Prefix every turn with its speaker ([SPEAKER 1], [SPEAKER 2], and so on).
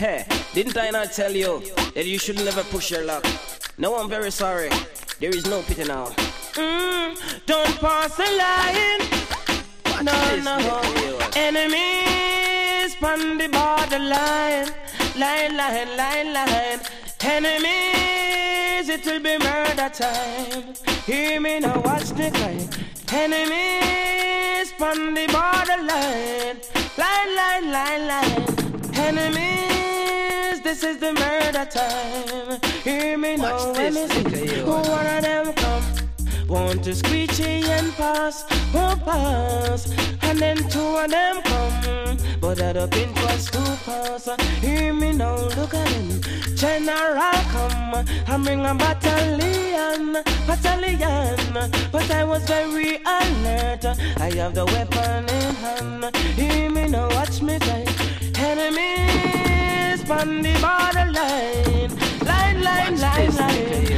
[SPEAKER 1] Hey, didn't I not tell you that you should never push your luck? No, I'm very sorry. There is no pity now. Don't pass the line. No. Enemies on the borderline. Line. Enemies, it will be murder time. Hear me now, watch the climb. Enemies on the borderline. Line. Enemies, this is the murder time. Hear me now, when me see one of them come. Want to screechy and pass, won't pass. And then two of them come, but that up in was to pass. Hear me now, look at him. General come and bring a battalion. But I was very alert. I have the weapon in hand. Hear me now, watch me say. Enemies on the borderline. Line.